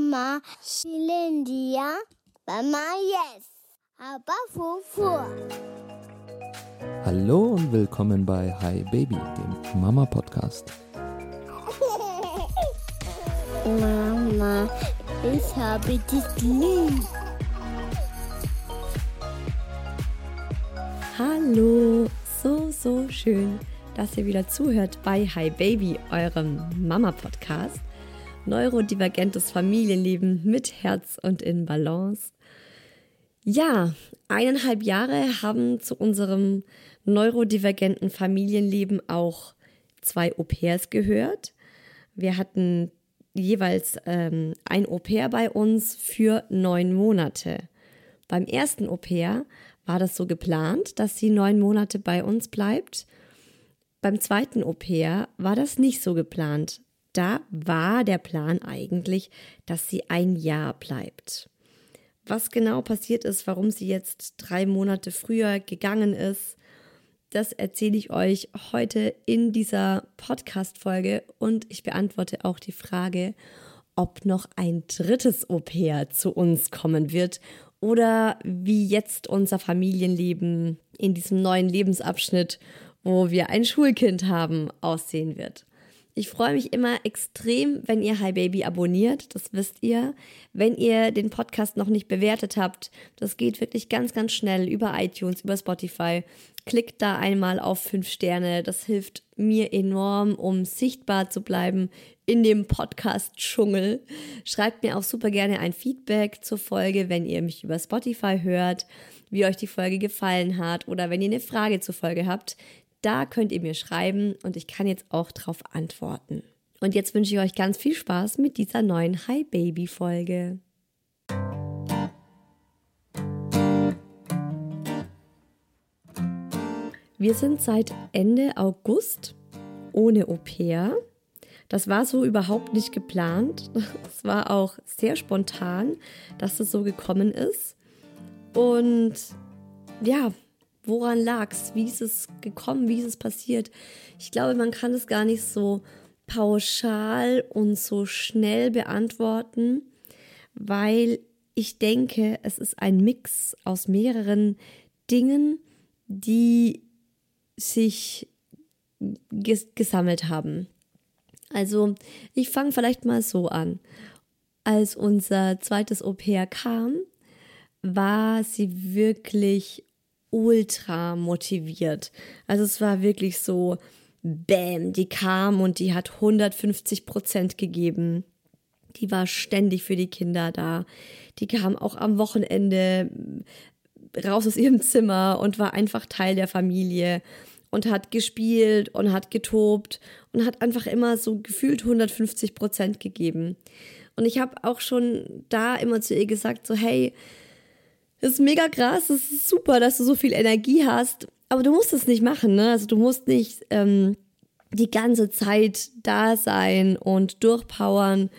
Mama Shilindia, Mama Yes, aber Fufu. Hallo und willkommen bei Hi Baby, dem Mama-Podcast. Mama, ich habe dich lieb. Hallo, so schön, dass ihr wieder zuhört bei Hi Baby, eurem Mama-Podcast. Neurodivergentes Familienleben mit Herz und in Balance. Ja, 1,5 Jahre haben zu unserem neurodivergenten Familienleben auch 2 Au-pairs gehört. Wir hatten jeweils ein Au-pair bei uns für 9 Monate. Beim ersten Au-pair war das so geplant, dass sie 9 Monate bei uns bleibt. Beim zweiten Au-pair war das nicht so geplant. Da war der Plan eigentlich, dass sie 1 Jahr bleibt. Was genau passiert ist, warum sie jetzt 3 Monate früher gegangen ist, das erzähle ich euch heute in dieser Podcast-Folge und ich beantworte auch die Frage, ob noch ein drittes Au-pair zu uns kommen wird oder wie jetzt unser Familienleben in diesem neuen Lebensabschnitt, wo wir ein Schulkind haben, aussehen wird. Ich freue mich immer extrem, wenn ihr Hi Baby abonniert, das wisst ihr. Wenn ihr den Podcast noch nicht bewertet habt, das geht wirklich ganz schnell über iTunes, über Spotify. Klickt da einmal auf 5 Sterne, das hilft mir enorm, um sichtbar zu bleiben in dem Podcast-Dschungel. Schreibt mir auch super gerne ein Feedback zur Folge, wenn ihr mich über Spotify hört, wie euch die Folge gefallen hat oder wenn ihr eine Frage zur Folge habt. Da könnt ihr mir schreiben und ich kann jetzt auch drauf antworten. Und jetzt wünsche ich euch ganz viel Spaß mit dieser neuen Hi Baby Folge. Wir sind seit Ende August ohne Au-pair. Das war so überhaupt nicht geplant. Es war auch sehr spontan, dass es so gekommen ist. Und ja, woran lag's? Wie ist es gekommen? Wie ist es passiert? Ich glaube, man kann es gar nicht so pauschal und so schnell beantworten, weil ich denke, es ist ein Mix aus mehreren Dingen, die sich gesammelt haben. Also, ich fange vielleicht mal so an. Als unser zweites Au-pair kam, war sie wirklich ultra motiviert. Also es war wirklich so, bam, die kam und die hat 150% gegeben. Die war ständig für die Kinder da. Die kam auch am Wochenende raus aus ihrem Zimmer und war einfach Teil der Familie und hat gespielt und hat getobt und hat einfach immer so gefühlt 150% gegeben. Und ich habe auch schon da immer zu ihr gesagt, so hey, das ist mega krass, es ist super, dass du so viel Energie hast, aber du musst es nicht machen, ne? Also du musst nicht die ganze Zeit da sein und durchpowern.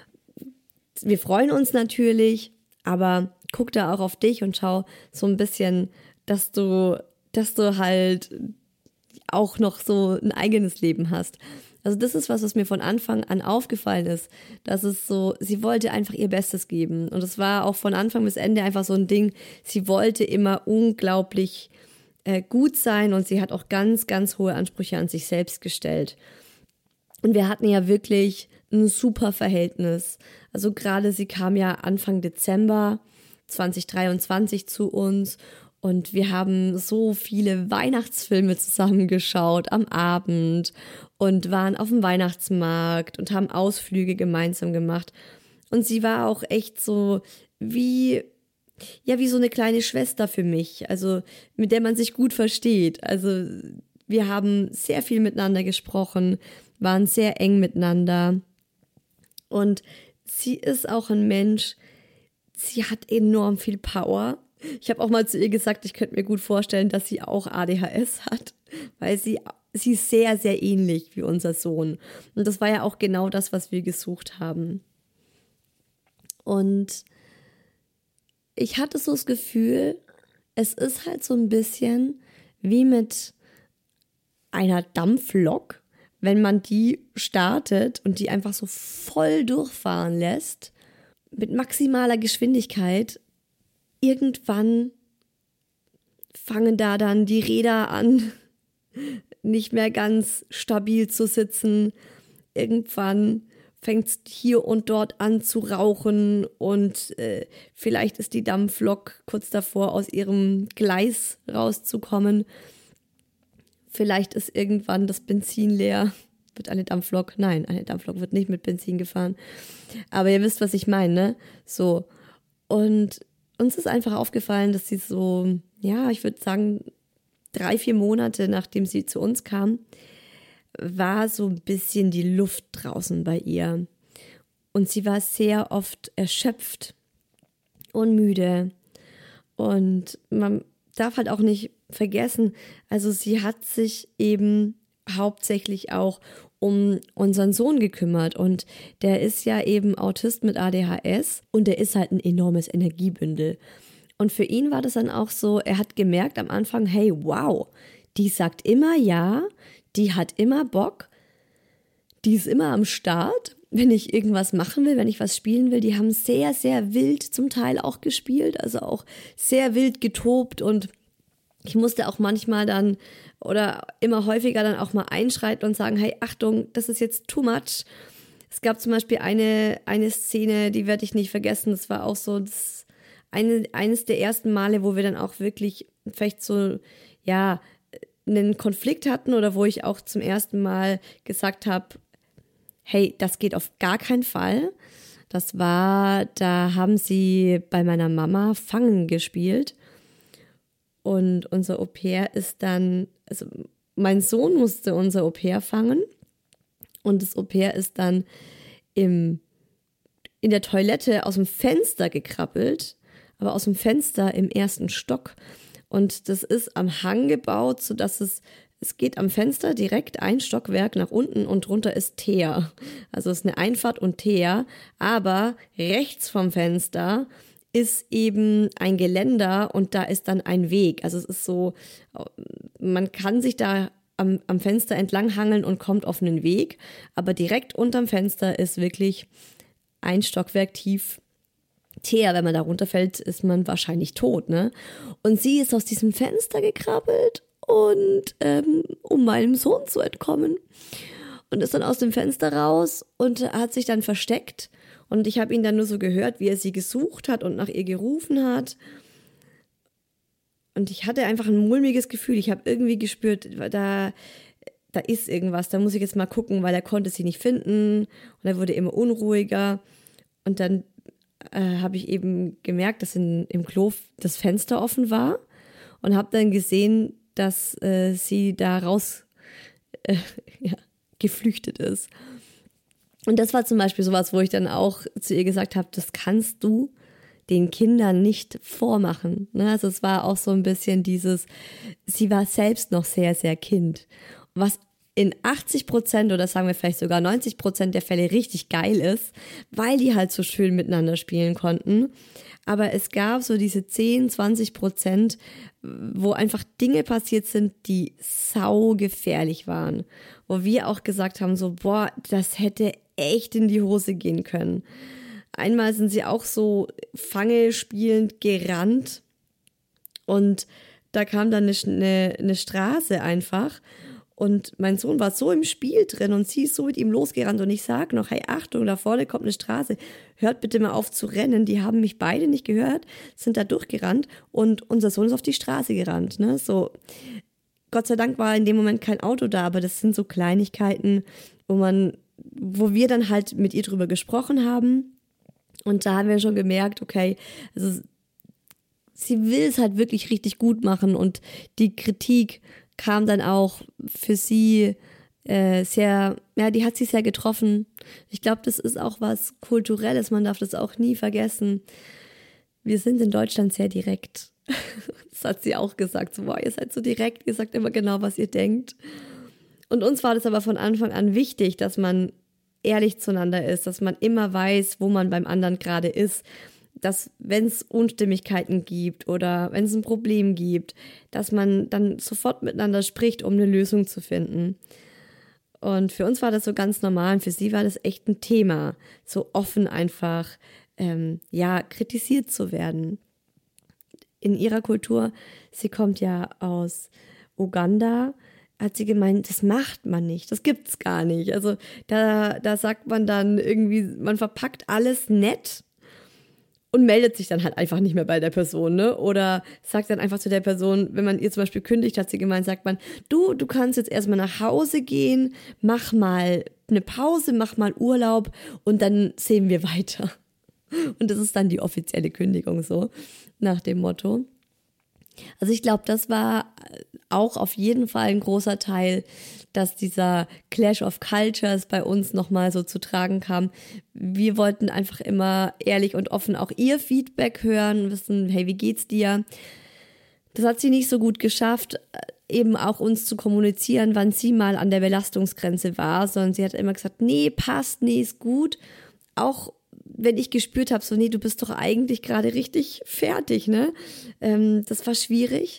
Wir freuen uns natürlich, aber guck da auch auf dich und schau so ein bisschen, dass du halt auch noch so ein eigenes Leben hast. Also das ist was mir von Anfang an aufgefallen ist, dass es so, sie wollte einfach ihr Bestes geben und es war auch von Anfang bis Ende einfach so ein Ding, sie wollte immer unglaublich gut sein und sie hat auch ganz hohe Ansprüche an sich selbst gestellt. Und wir hatten ja wirklich ein super Verhältnis. Also gerade sie kam ja Anfang Dezember 2023 zu uns und wir haben so viele Weihnachtsfilme zusammengeschaut am Abend und waren auf dem Weihnachtsmarkt und haben Ausflüge gemeinsam gemacht. Und sie war auch echt so wie so eine kleine Schwester für mich, also mit der man sich gut versteht. Also wir haben sehr viel miteinander gesprochen, waren sehr eng miteinander. Und sie ist auch ein Mensch, sie hat enorm viel Power. Ich habe auch mal zu ihr gesagt, ich könnte mir gut vorstellen, dass sie auch ADHS hat, weil sie ist sehr ähnlich wie unser Sohn. Und das war ja auch genau das, was wir gesucht haben. Und ich hatte so das Gefühl, es ist halt so ein bisschen wie mit einer Dampflok, wenn man die startet und die einfach so voll durchfahren lässt, mit maximaler Geschwindigkeit. Irgendwann fangen da dann die Räder an, nicht mehr ganz stabil zu sitzen. Irgendwann fängt es hier und dort an zu rauchen und vielleicht ist die Dampflok kurz davor, aus ihrem Gleis rauszukommen. Vielleicht ist irgendwann das Benzin leer. Wird eine Dampflok? Nein, eine Dampflok wird nicht mit Benzin gefahren. Aber ihr wisst, was ich meine, ne? So. Und uns ist einfach aufgefallen, dass sie so, ja, ich würde sagen, 3-4 Monate, nachdem sie zu uns kam, war so ein bisschen die Luft draußen bei ihr. Und sie war sehr oft erschöpft und müde. Und man darf halt auch nicht vergessen, also sie hat sich eben hauptsächlich auch um unseren Sohn gekümmert und der ist ja eben Autist mit ADHS und der ist halt ein enormes Energiebündel. Und für ihn war das dann auch so, er hat gemerkt am Anfang, hey, wow, die sagt immer ja, die hat immer Bock, die ist immer am Start, wenn ich irgendwas machen will, wenn ich was spielen will. Die haben sehr, sehr wild zum Teil auch gespielt, also auch sehr wild getobt und ich musste auch manchmal dann oder immer häufiger dann auch mal einschreiten und sagen, hey, Achtung, das ist jetzt too much. Es gab zum Beispiel eine Szene, die werde ich nicht vergessen, das war auch so eines der ersten Male, wo wir dann auch wirklich vielleicht so, ja, einen Konflikt hatten oder wo ich auch zum ersten Mal gesagt habe, hey, das geht auf gar keinen Fall. Das war, da haben sie bei meiner Mama Fangen gespielt. Und unser Au-pair ist dann, also mein Sohn musste unser Au-pair fangen und das Au-pair ist dann in der Toilette aus dem Fenster gekrabbelt, aber aus dem Fenster im 1. Stock. Und das ist am Hang gebaut, sodass es geht am Fenster direkt ein Stockwerk nach unten und drunter ist Teer. Also es ist eine Einfahrt und Teer, aber rechts vom Fenster ist eben ein Geländer und da ist dann ein Weg. Also es ist so, man kann sich da am Fenster entlang hangeln und kommt auf einen Weg, aber direkt unterm Fenster ist wirklich ein Stockwerk tief Teer. Wenn man da runterfällt, ist man wahrscheinlich tot, ne? Und sie ist aus diesem Fenster gekrabbelt und um meinem Sohn zu entkommen und ist dann aus dem Fenster raus und hat sich dann versteckt. Und ich habe ihn dann nur so gehört, wie er sie gesucht hat und nach ihr gerufen hat. Und ich hatte einfach ein mulmiges Gefühl. Ich habe irgendwie gespürt, da ist irgendwas, da muss ich jetzt mal gucken, weil er konnte sie nicht finden. Und er wurde immer unruhiger. Und dann habe ich eben gemerkt, dass im Klo das Fenster offen war. Und habe dann gesehen, dass sie da raus geflüchtet ist. Und das war zum Beispiel sowas, wo ich dann auch zu ihr gesagt habe, das kannst du den Kindern nicht vormachen. Ne? Also es war auch so ein bisschen dieses, sie war selbst noch sehr, sehr Kind. Was in 80% oder sagen wir vielleicht sogar 90% der Fälle richtig geil ist, weil die halt so schön miteinander spielen konnten. Aber es gab so diese 10-20%, wo einfach Dinge passiert sind, die saugefährlich waren. Wo wir auch gesagt haben, so, boah, das hätte echt in die Hose gehen können. Einmal sind sie auch so Fange spielend gerannt und da kam dann eine Straße einfach und mein Sohn war so im Spiel drin und sie ist so mit ihm losgerannt und ich sag noch, hey, Achtung, da vorne kommt eine Straße, hört bitte mal auf zu rennen. Die haben mich beide nicht gehört, sind da durchgerannt und unser Sohn ist auf die Straße gerannt, ne, so. Gott sei Dank war in dem Moment kein Auto da, aber das sind so Kleinigkeiten, wo wir dann halt mit ihr drüber gesprochen haben. Und da haben wir schon gemerkt, okay, also sie will es halt wirklich richtig gut machen und die Kritik kam dann auch für sie sehr, ja, die hat sie sehr getroffen. Ich glaube, das ist auch was Kulturelles, man darf das auch nie vergessen. Wir sind in Deutschland sehr direkt. Das hat sie auch gesagt, so, boah, ihr seid so direkt, ihr sagt immer genau, was ihr denkt. Und uns war das aber von Anfang an wichtig, dass man ehrlich zueinander ist, dass man immer weiß, wo man beim anderen gerade ist, dass wenn es Unstimmigkeiten gibt oder wenn es ein Problem gibt, dass man dann sofort miteinander spricht, um eine Lösung zu finden. Und für uns war das so ganz normal und für sie war das echt ein Thema, so offen einfach kritisiert zu werden. In ihrer Kultur, sie kommt ja aus Uganda, hat sie gemeint, das macht man nicht, das gibt's gar nicht. Also da sagt man dann irgendwie, man verpackt alles nett und meldet sich dann halt einfach nicht mehr bei der Person, ne? Oder sagt dann einfach zu der Person, wenn man ihr zum Beispiel kündigt, hat sie gemeint, sagt man, du kannst jetzt erstmal nach Hause gehen, mach mal eine Pause, mach mal Urlaub und dann sehen wir weiter. Und das ist dann die offizielle Kündigung so, nach dem Motto. Also ich glaube, das war auch auf jeden Fall ein großer Teil, dass dieser Clash of Cultures bei uns nochmal so zu tragen kam. Wir wollten einfach immer ehrlich und offen auch ihr Feedback hören, wissen, hey, wie geht's dir? Das hat sie nicht so gut geschafft, eben auch uns zu kommunizieren, wann sie mal an der Belastungsgrenze war, sondern sie hat immer gesagt, nee, passt, nee, ist gut. Auch wenn ich gespürt habe, so, nee, du bist doch eigentlich gerade richtig fertig, ne? Das war schwierig.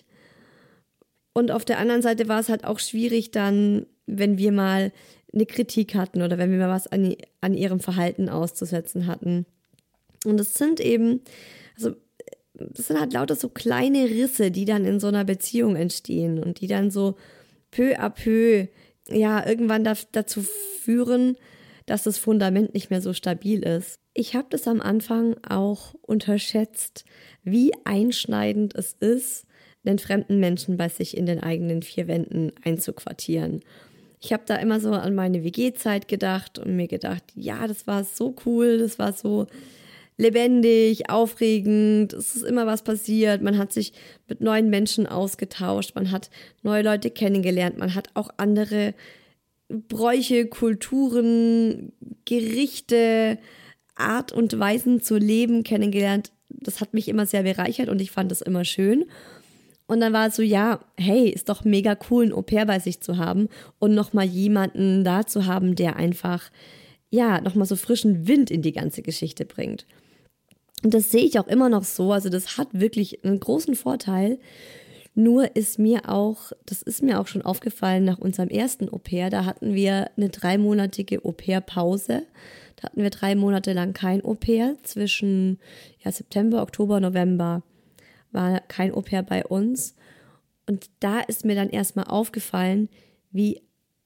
Und auf der anderen Seite war es halt auch schwierig dann, wenn wir mal eine Kritik hatten oder wenn wir mal was an ihrem Verhalten auszusetzen hatten. Und es sind eben, also das sind halt lauter so kleine Risse, die dann in so einer Beziehung entstehen und die dann so peu à peu, irgendwann dazu führen, dass das Fundament nicht mehr so stabil ist. Ich habe das am Anfang auch unterschätzt, wie einschneidend es ist, einen fremden Menschen bei sich in den eigenen vier Wänden einzuquartieren. Ich habe da immer so an meine WG-Zeit gedacht und mir gedacht, ja, das war so cool, das war so lebendig, aufregend, es ist immer was passiert, man hat sich mit neuen Menschen ausgetauscht, man hat neue Leute kennengelernt, man hat auch andere Bräuche, Kulturen, Gerichte, Art und Weisen zu leben kennengelernt. Das hat mich immer sehr bereichert und ich fand das immer schön. Und dann war es so, hey, ist doch mega cool, ein Au-pair bei sich zu haben und nochmal jemanden da zu haben, der einfach, nochmal so frischen Wind in die ganze Geschichte bringt. Und das sehe ich auch immer noch so, also das hat wirklich einen großen Vorteil. Nur ist mir auch schon aufgefallen nach unserem ersten Au-pair, da hatten wir eine 3-monatige Au-pair-Pause. Da hatten wir 3 Monate lang kein Au-pair. Zwischen September, Oktober, November war kein Au-pair bei uns. Und da ist mir dann erstmal aufgefallen, wie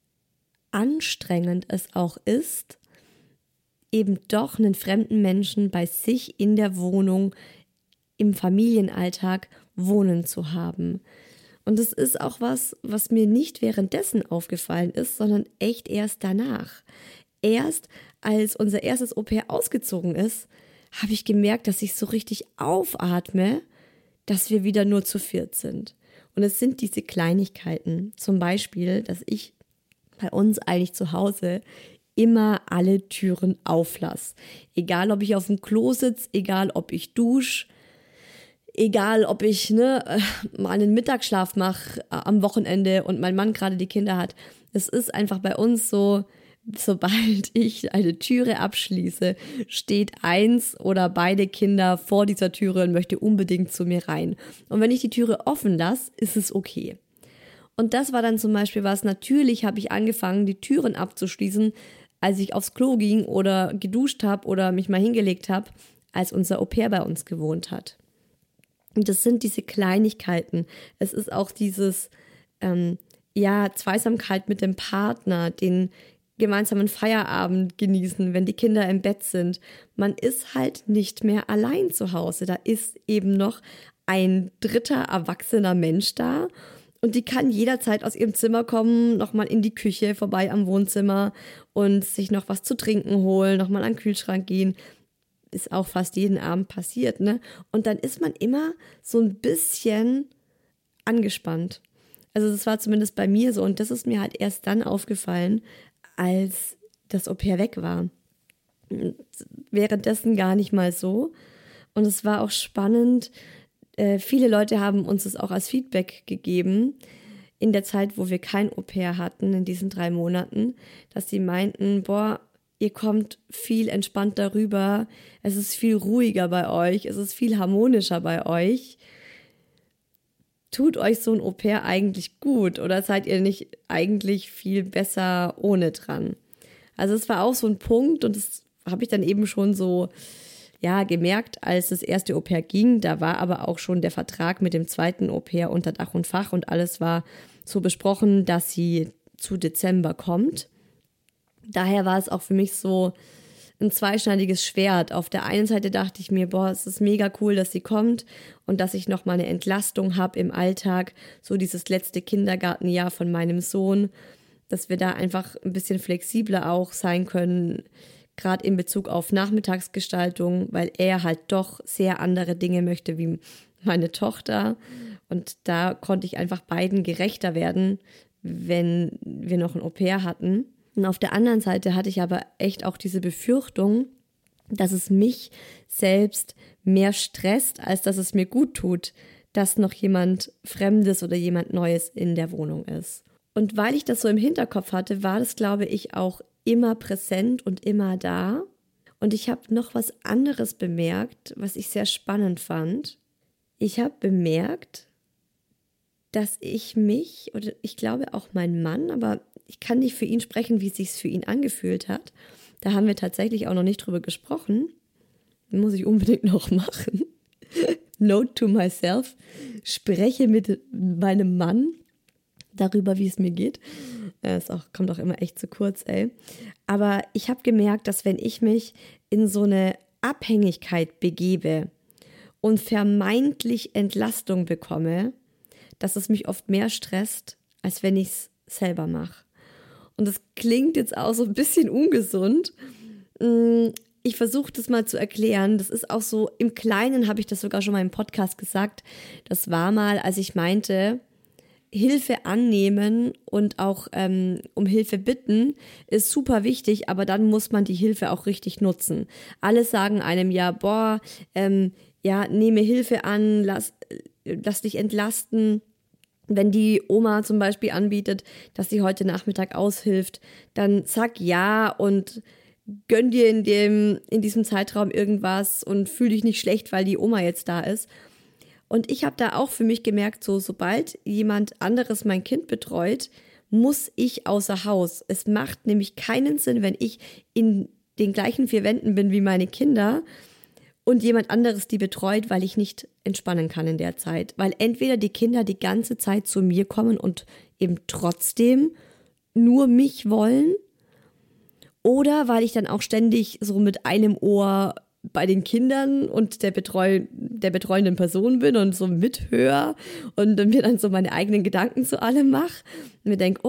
anstrengend es auch ist, eben doch einen fremden Menschen bei sich in der Wohnung, im Familienalltag wohnen zu haben. Und das ist auch was mir nicht währenddessen aufgefallen ist, sondern echt erst danach. Erst als unser erstes Au-pair ausgezogen ist, habe ich gemerkt, dass ich so richtig aufatme, dass wir wieder nur zu viert sind. Und es sind diese Kleinigkeiten, zum Beispiel, dass ich bei uns eigentlich zu Hause immer alle Türen auflasse. Egal, ob ich auf dem Klo sitze, egal, ob ich dusche, egal, ob ich mal einen Mittagsschlaf mache am Wochenende und mein Mann gerade die Kinder hat. Es ist einfach bei uns so, sobald ich eine Türe abschließe, steht eins oder beide Kinder vor dieser Türe und möchte unbedingt zu mir rein. Und wenn ich die Türe offen lasse, ist es okay. Und das war dann zum Beispiel was, natürlich habe ich angefangen, die Türen abzuschließen, als ich aufs Klo ging oder geduscht habe oder mich mal hingelegt habe, als unser Au-pair bei uns gewohnt hat. Und das sind diese Kleinigkeiten. Es ist auch dieses, Zweisamkeit mit dem Partner, den gemeinsamen Feierabend genießen, wenn die Kinder im Bett sind. Man ist halt nicht mehr allein zu Hause. Da ist eben noch ein dritter erwachsener Mensch da und die kann jederzeit aus ihrem Zimmer kommen, nochmal in die Küche vorbei am Wohnzimmer und sich noch was zu trinken holen, nochmal an den Kühlschrank gehen. Ist auch fast jeden Abend passiert, ne? Und dann ist man immer so ein bisschen angespannt. Also das war zumindest bei mir so und das ist mir halt erst dann aufgefallen, als das Au-pair weg war. Währenddessen gar nicht mal so. Und es war auch spannend. Viele Leute haben uns das auch als Feedback gegeben, in der Zeit, wo wir kein Au-pair hatten, in diesen 3 Monaten, dass sie meinten, ihr kommt viel entspannter rüber, es ist viel ruhiger bei euch, es ist viel harmonischer bei euch. Tut euch so ein Au-pair eigentlich gut oder seid ihr nicht eigentlich viel besser ohne dran? Also es war auch so ein Punkt und das habe ich dann eben schon so ja, gemerkt, als das erste Au-pair ging. Da war aber auch schon der Vertrag mit dem zweiten Au-pair unter Dach und Fach und alles war so besprochen, dass sie zu Dezember kommt. Daher war es auch für mich so ein zweischneidiges Schwert. Auf der einen Seite dachte ich mir, boah, es ist mega cool, dass sie kommt und dass ich nochmal eine Entlastung habe im Alltag, so dieses letzte Kindergartenjahr von meinem Sohn, dass wir da einfach ein bisschen flexibler auch sein können, gerade in Bezug auf Nachmittagsgestaltung, weil er halt doch sehr andere Dinge möchte wie meine Tochter. Und da konnte ich einfach beiden gerechter werden, wenn wir noch ein Au-pair hatten. Und auf der anderen Seite hatte ich aber echt auch diese Befürchtung, dass es mich selbst mehr stresst, als dass es mir gut tut, dass noch jemand Fremdes oder jemand Neues in der Wohnung ist. Und weil ich das so im Hinterkopf hatte, war das, glaube ich, auch immer präsent und immer da. Und ich habe noch was anderes bemerkt, was ich sehr spannend fand. Ich habe bemerkt, dass ich mich, oder ich glaube auch mein Mann, aber ich kann nicht für ihn sprechen, wie es sich für ihn angefühlt hat. Da haben wir tatsächlich auch noch nicht drüber gesprochen. Muss ich unbedingt noch machen. Note to myself. Spreche mit meinem Mann darüber, wie es mir geht. Kommt auch immer echt zu kurz, ey. Aber ich habe gemerkt, dass wenn ich mich in so eine Abhängigkeit begebe und vermeintlich Entlastung bekomme, dass es mich oft mehr stresst, als wenn ich es selber mache. Und das klingt jetzt auch so ein bisschen ungesund. Ich versuche das mal zu erklären. Das ist auch so, im Kleinen habe ich das sogar schon mal im Podcast gesagt. Das war mal, als ich meinte, Hilfe annehmen und auch um Hilfe bitten ist super wichtig, aber dann muss man die Hilfe auch richtig nutzen. Alle sagen einem ja, boah, nehme Hilfe an, lass dich entlasten. Wenn die Oma zum Beispiel anbietet, dass sie heute Nachmittag aushilft, dann sag ja und gönn dir in diesem Zeitraum irgendwas und fühl dich nicht schlecht, weil die Oma jetzt da ist. Und ich habe da auch für mich gemerkt, sobald jemand anderes mein Kind betreut, muss ich außer Haus. Es macht nämlich keinen Sinn, wenn ich in den gleichen 4 Wänden bin wie meine Kinder und jemand anderes die betreut, weil ich nicht entspannen kann in der Zeit. Weil entweder die Kinder die ganze Zeit zu mir kommen und eben trotzdem nur mich wollen, oder weil ich dann auch ständig so mit einem Ohr bei den Kindern und der betreuenden Person bin und so mithöre und dann mir dann so meine eigenen Gedanken zu allem mache und mir denke,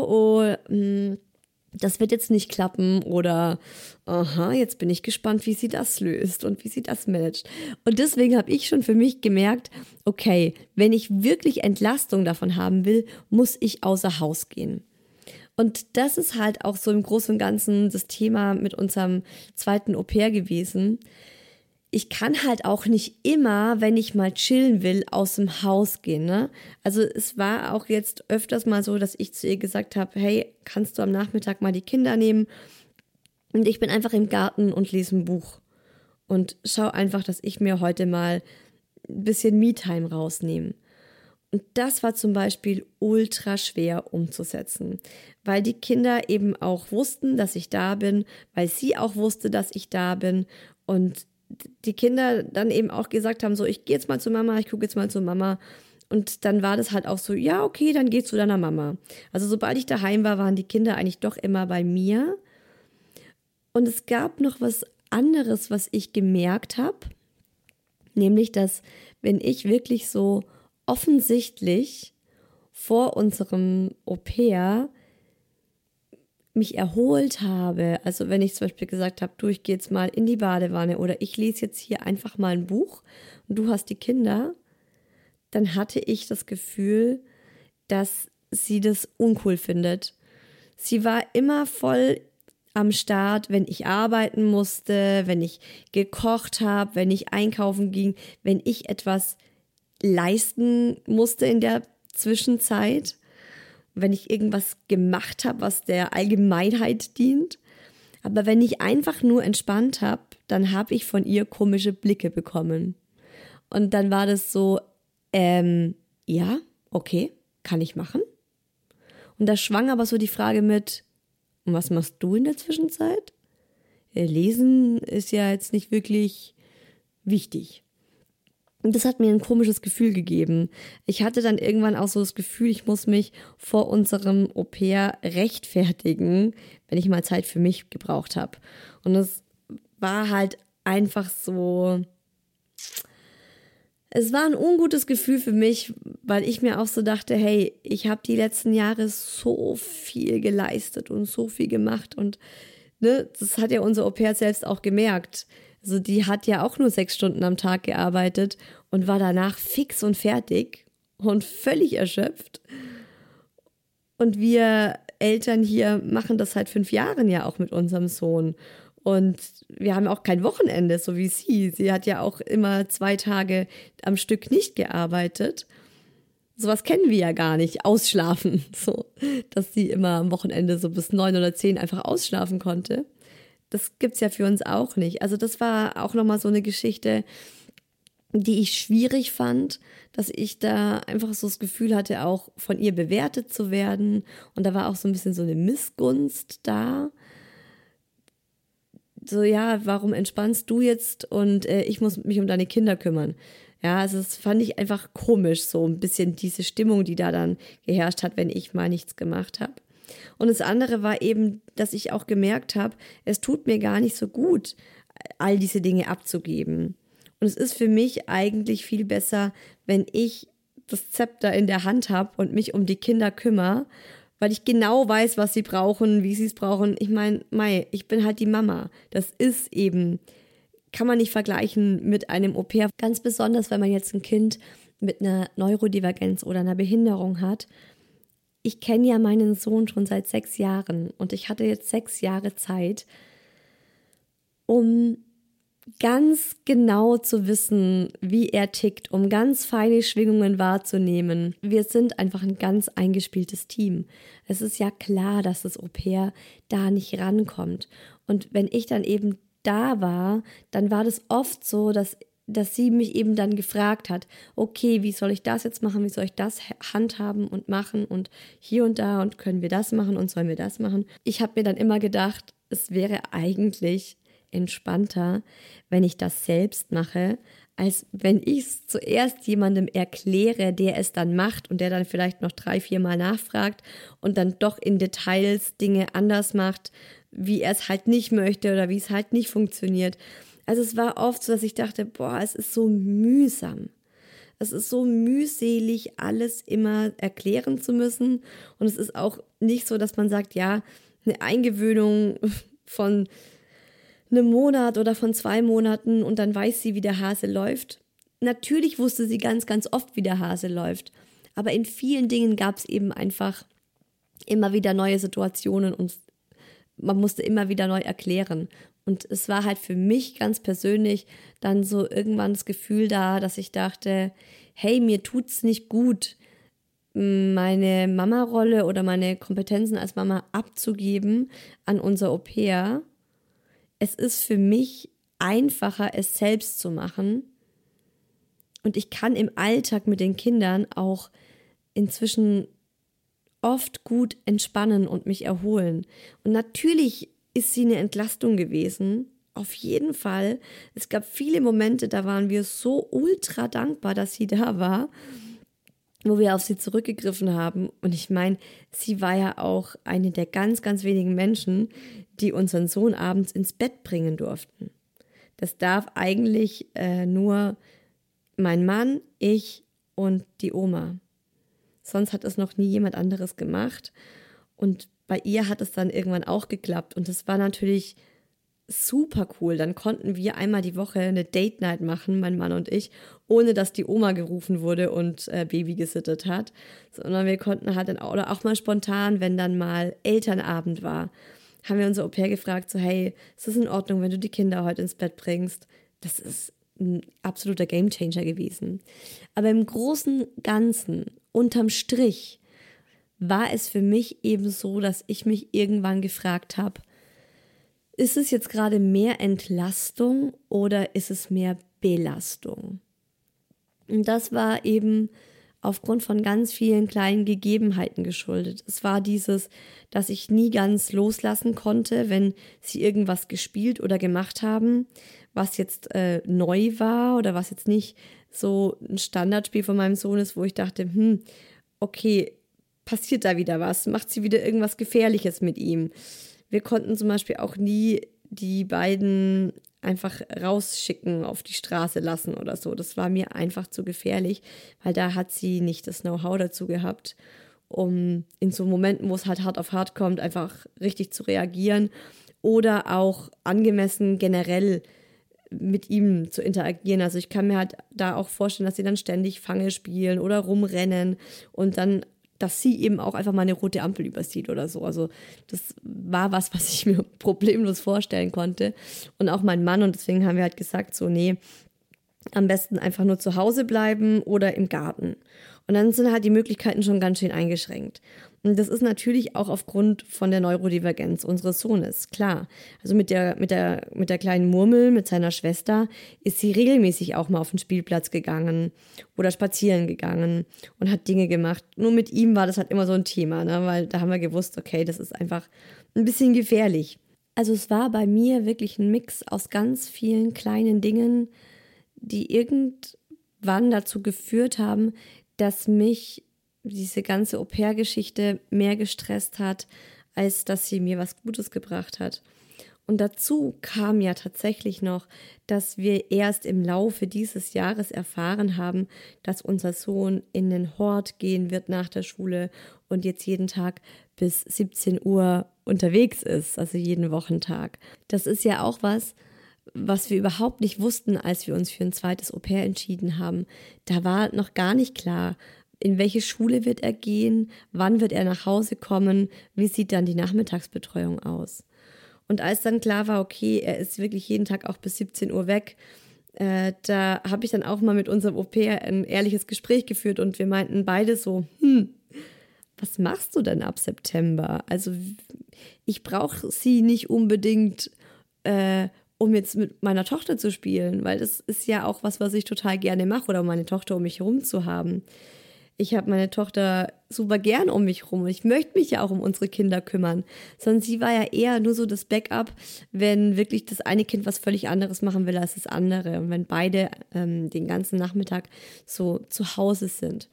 das wird jetzt nicht klappen oder aha, jetzt bin ich gespannt, wie sie das löst und wie sie das managt. Und deswegen habe ich schon für mich gemerkt, okay, wenn ich wirklich Entlastung davon haben will, muss ich außer Haus gehen. Und das ist halt auch so im Großen und Ganzen das Thema mit unserem zweiten Au-pair gewesen. Ich kann halt auch nicht immer, wenn ich mal chillen will, aus dem Haus gehen, ne? Also es war auch jetzt öfters mal so, dass ich zu ihr gesagt habe, hey, kannst du am Nachmittag mal die Kinder nehmen? Und ich bin einfach im Garten und lese ein Buch. Und schau einfach, dass ich mir heute mal ein bisschen Me-Time rausnehme. Und das war zum Beispiel ultra schwer umzusetzen, weil die Kinder eben auch wussten, dass ich da bin, weil sie auch wusste, dass ich da bin und die Kinder dann eben auch gesagt haben, so, ich gehe jetzt mal zu Mama, ich gucke jetzt mal zu Mama. Und dann war das halt auch so, ja, okay, dann geh zu deiner Mama. Also sobald ich daheim war, waren die Kinder eigentlich doch immer bei mir. Und es gab noch was anderes, was ich gemerkt habe, nämlich, dass wenn ich wirklich so offensichtlich vor unserem Au-pair mich erholt habe, also wenn ich zum Beispiel gesagt habe, du, ich gehe jetzt mal in die Badewanne oder ich lese jetzt hier einfach mal ein Buch und du hast die Kinder, dann hatte ich das Gefühl, dass sie das uncool findet. Sie war immer voll am Start, wenn ich arbeiten musste, wenn ich gekocht habe, wenn ich einkaufen ging, wenn ich etwas leisten musste in der Zwischenzeit, wenn ich irgendwas gemacht habe, was der Allgemeinheit dient. Aber wenn ich einfach nur entspannt habe, dann habe ich von ihr komische Blicke bekommen. Und dann war das so, ja, okay, kann ich machen. Und da schwang aber so die Frage mit, und was machst du in der Zwischenzeit? Lesen ist ja jetzt nicht wirklich wichtig. Und das hat mir ein komisches Gefühl gegeben. Ich hatte dann irgendwann auch so das Gefühl, ich muss mich vor unserem Au-pair rechtfertigen, wenn ich mal Zeit für mich gebraucht habe. Und es war halt einfach so, es war ein ungutes Gefühl für mich, weil ich mir auch so dachte, hey, ich habe die letzten Jahre so viel geleistet und so viel gemacht und ne, das hat ja unser Au-pair selbst auch gemerkt. Also die hat ja auch nur 6 Stunden am Tag gearbeitet und war danach fix und fertig und völlig erschöpft. Und wir Eltern hier machen das seit 5 Jahren ja auch mit unserem Sohn. Und wir haben auch kein Wochenende, so wie sie. Sie hat ja auch immer 2 Tage am Stück nicht gearbeitet. Sowas kennen wir ja gar nicht, ausschlafen, so, dass sie immer am Wochenende so bis 9 oder 10 einfach ausschlafen konnte. Das gibt's ja für uns auch nicht. Also das war auch nochmal so eine Geschichte, die ich schwierig fand, dass ich da einfach so das Gefühl hatte, auch von ihr bewertet zu werden. Und da war auch so ein bisschen so eine Missgunst da. So, ja, warum entspannst du jetzt und ich muss mich um deine Kinder kümmern. Ja, also das fand ich einfach komisch, so ein bisschen diese Stimmung, die da dann geherrscht hat, wenn ich mal nichts gemacht habe. Und das andere war eben, dass ich auch gemerkt habe, es tut mir gar nicht so gut, all diese Dinge abzugeben. Und es ist für mich eigentlich viel besser, wenn ich das Zepter in der Hand habe und mich um die Kinder kümmere, weil ich genau weiß, was sie brauchen, wie sie es brauchen. Ich meine, ich bin halt die Mama. Das ist eben, kann man nicht vergleichen mit einem Au-pair. Ganz besonders, wenn man jetzt ein Kind mit einer Neurodivergenz oder einer Behinderung hat. Ich kenne ja meinen Sohn schon seit 6 Jahren und ich hatte jetzt 6 Jahre Zeit, um ganz genau zu wissen, wie er tickt, um ganz feine Schwingungen wahrzunehmen. Wir sind einfach ein ganz eingespieltes Team. Es ist ja klar, dass das Au-pair da nicht rankommt. Und wenn ich dann eben da war, dann war das oft so, dass sie mich eben dann gefragt hat, okay, wie soll ich das jetzt machen, wie soll ich das handhaben und machen und hier und da und können wir das machen und sollen wir das machen. Ich habe mir dann immer gedacht, es wäre eigentlich entspannter, wenn ich das selbst mache, als wenn ich es zuerst jemandem erkläre, der es dann macht und der dann vielleicht noch 3-4 Mal nachfragt und dann doch in Details Dinge anders macht, wie er es halt nicht möchte oder wie es halt nicht funktioniert. Also es war oft so, dass ich dachte, boah, es ist so mühsam. Es ist so mühselig, alles immer erklären zu müssen. Und es ist auch nicht so, dass man sagt, ja, eine Eingewöhnung von einem Monat oder von 2 Monaten und dann weiß sie, wie der Hase läuft. Natürlich wusste sie ganz, ganz oft, wie der Hase läuft. Aber in vielen Dingen gab es eben einfach immer wieder neue Situationen und man musste immer wieder neu erklären. Und es war halt für mich ganz persönlich dann so irgendwann das Gefühl da, dass ich dachte, hey, mir tut's nicht gut, meine Mama-Rolle oder meine Kompetenzen als Mama abzugeben an unser Au-pair. Es ist für mich einfacher, es selbst zu machen. Und ich kann im Alltag mit den Kindern auch inzwischen oft gut entspannen und mich erholen. Und natürlich ist sie eine Entlastung gewesen. Auf jeden Fall. Es gab viele Momente, da waren wir so ultra dankbar, dass sie da war, wo wir auf sie zurückgegriffen haben. Und ich meine, sie war ja auch eine der ganz, ganz wenigen Menschen, die unseren Sohn abends ins Bett bringen durften. Das darf eigentlich nur mein Mann, ich und die Oma. Sonst hat es noch nie jemand anderes gemacht. Und bei ihr hat es dann irgendwann auch geklappt. Und das war natürlich super cool. Dann konnten wir einmal die Woche eine Date-Night machen, mein Mann und ich, ohne dass die Oma gerufen wurde und Baby gesittet hat. Sondern wir konnten halt dann oder auch mal spontan, wenn dann mal Elternabend war, haben wir unser Au-pair gefragt, so hey, ist das in Ordnung, wenn du die Kinder heute ins Bett bringst? Das ist ein absoluter Gamechanger gewesen. Aber im Großen und Ganzen, unterm Strich, war es für mich eben so, dass ich mich irgendwann gefragt habe, ist es jetzt gerade mehr Entlastung oder ist es mehr Belastung? Und das war eben aufgrund von ganz vielen kleinen Gegebenheiten geschuldet. Es war dieses, dass ich nie ganz loslassen konnte, wenn sie irgendwas gespielt oder gemacht haben, was jetzt neu war oder was jetzt nicht so ein Standardspiel von meinem Sohn ist, wo ich dachte, okay, passiert da wieder was? Macht sie wieder irgendwas Gefährliches mit ihm? Wir konnten zum Beispiel auch nie die beiden einfach rausschicken, auf die Straße lassen oder so. Das war mir einfach zu gefährlich, weil da hat sie nicht das Know-how dazu gehabt, um in so Momenten, wo es halt hart auf hart kommt, einfach richtig zu reagieren oder auch angemessen generell mit ihm zu interagieren. Also ich kann mir halt da auch vorstellen, dass sie dann ständig Fange spielen oder rumrennen und dann, dass sie eben auch einfach mal eine rote Ampel übersieht oder so. Also das war was ich mir problemlos vorstellen konnte. Und auch mein Mann, und deswegen haben wir halt gesagt, so nee, am besten einfach nur zu Hause bleiben oder im Garten. Und dann sind halt die Möglichkeiten schon ganz schön eingeschränkt. Und das ist natürlich auch aufgrund von der Neurodivergenz unseres Sohnes, klar. Also mit der kleinen Murmel, mit seiner Schwester, ist sie regelmäßig auch mal auf den Spielplatz gegangen oder spazieren gegangen und hat Dinge gemacht. Nur mit ihm war das halt immer so ein Thema, ne? Weil da haben wir gewusst, okay, das ist einfach ein bisschen gefährlich. Also es war bei mir wirklich ein Mix aus ganz vielen kleinen Dingen, die irgendwann dazu geführt haben, dass mich diese ganze Au-pair-Geschichte mehr gestresst hat, als dass sie mir was Gutes gebracht hat. Und dazu kam ja tatsächlich noch, dass wir erst im Laufe dieses Jahres erfahren haben, dass unser Sohn in den Hort gehen wird nach der Schule und jetzt jeden Tag bis 17 Uhr unterwegs ist, also jeden Wochentag. Das ist ja auch was wir überhaupt nicht wussten, als wir uns für ein zweites Au-pair entschieden haben. Da war noch gar nicht klar, in welche Schule wird er gehen, wann wird er nach Hause kommen, wie sieht dann die Nachmittagsbetreuung aus. Und als dann klar war, okay, er ist wirklich jeden Tag auch bis 17 Uhr weg, da habe ich dann auch mal mit unserem Au-pair ein ehrliches Gespräch geführt und wir meinten beide so, was machst du denn ab September? Also ich brauche sie nicht unbedingt, um jetzt mit meiner Tochter zu spielen, weil das ist ja auch was ich total gerne mache oder um meine Tochter um mich herum zu haben. Ich habe meine Tochter super gern um mich herum und ich möchte mich ja auch um unsere Kinder kümmern. Sondern sie war ja eher nur so das Backup, wenn wirklich das eine Kind was völlig anderes machen will als das andere und wenn beide den ganzen Nachmittag so zu Hause sind.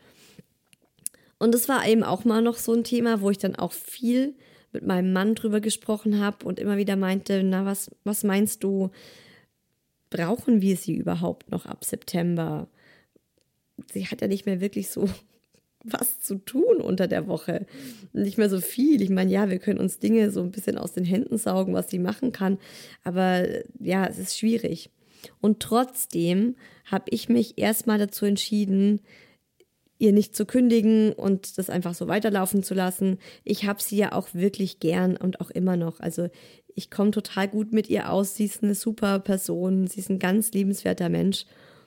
Und das war eben auch mal noch so ein Thema, wo ich dann auch viel mit meinem Mann drüber gesprochen habe und immer wieder meinte, na, was meinst du, brauchen wir sie überhaupt noch ab September? Sie hat ja nicht mehr wirklich so was zu tun unter der Woche. Nicht mehr so viel. Ich meine, ja, wir können uns Dinge so ein bisschen aus den Händen saugen, was sie machen kann. Aber ja, es ist schwierig. Und trotzdem habe ich mich erstmal dazu entschieden, ihr nicht zu kündigen und das einfach so weiterlaufen zu lassen. Ich habe sie ja auch wirklich gern und auch immer noch. Also ich komme total gut mit ihr aus. Sie ist eine super Person. Sie ist ein ganz liebenswerter Mensch.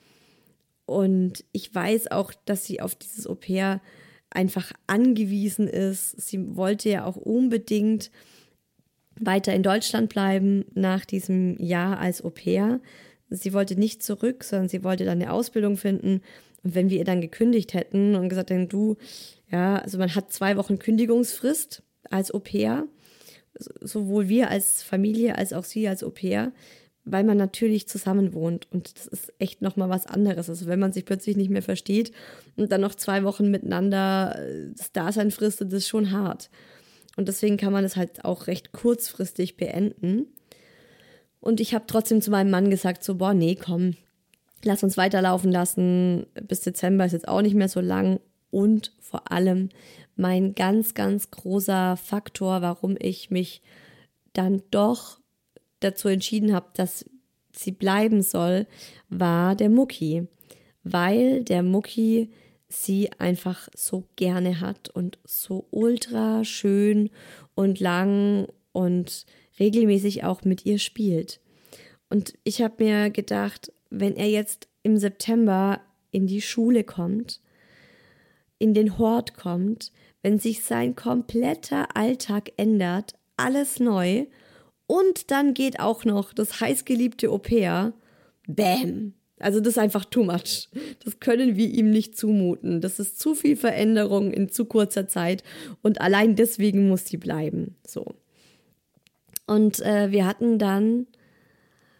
Und ich weiß auch, dass sie auf dieses Au-pair einfach angewiesen ist. Sie wollte ja auch unbedingt weiter in Deutschland bleiben nach diesem Jahr als Au-pair. Sie wollte nicht zurück, sondern sie wollte dann eine Ausbildung finden. Und wenn wir ihr dann gekündigt hätten und gesagt hätten, du, ja, also man hat 2 Wochen Kündigungsfrist als Au-pair, sowohl wir als Familie als auch sie als Au-pair, weil man natürlich zusammen wohnt und das ist echt nochmal was anderes. Also wenn man sich plötzlich nicht mehr versteht und dann noch 2 Wochen miteinander das Dasein fristet, das ist schon hart. Und deswegen kann man das halt auch recht kurzfristig beenden. Und ich habe trotzdem zu meinem Mann gesagt, so, boah, nee, komm, lass uns weiterlaufen lassen. Bis Dezember ist jetzt auch nicht mehr so lang. Und vor allem mein ganz, ganz großer Faktor, warum ich mich dann doch dazu entschieden habe, dass sie bleiben soll, war der Mucki. Weil der Mucki sie einfach so gerne hat und so ultra schön und lang und regelmäßig auch mit ihr spielt. Und ich habe mir gedacht, wenn er jetzt im September in die Schule kommt, in den Hort kommt, wenn sich sein kompletter Alltag ändert, alles neu und dann geht auch noch das heißgeliebte Au-pair, bäm. Also das ist einfach too much. Das können wir ihm nicht zumuten. Das ist zu viel Veränderung in zu kurzer Zeit und allein deswegen muss sie bleiben. So. Und wir hatten dann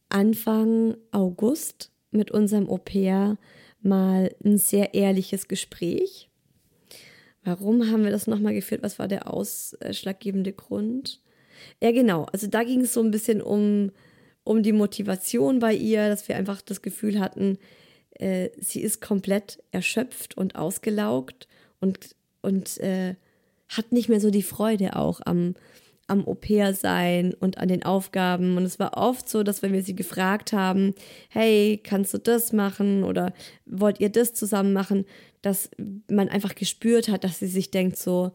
Anfang August mit unserem Au-pair mal ein sehr ehrliches Gespräch. Warum haben wir das nochmal geführt? Was war der ausschlaggebende Grund? Ja, genau. Also da ging es so ein bisschen um die Motivation bei ihr, dass wir einfach das Gefühl hatten, sie ist komplett erschöpft und ausgelaugt und hat nicht mehr so die Freude auch am Au-pair sein und an den Aufgaben. Und es war oft so, dass wenn wir sie gefragt haben, hey, kannst du das machen oder wollt ihr das zusammen machen, dass man einfach gespürt hat, dass sie sich denkt so,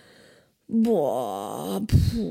boah,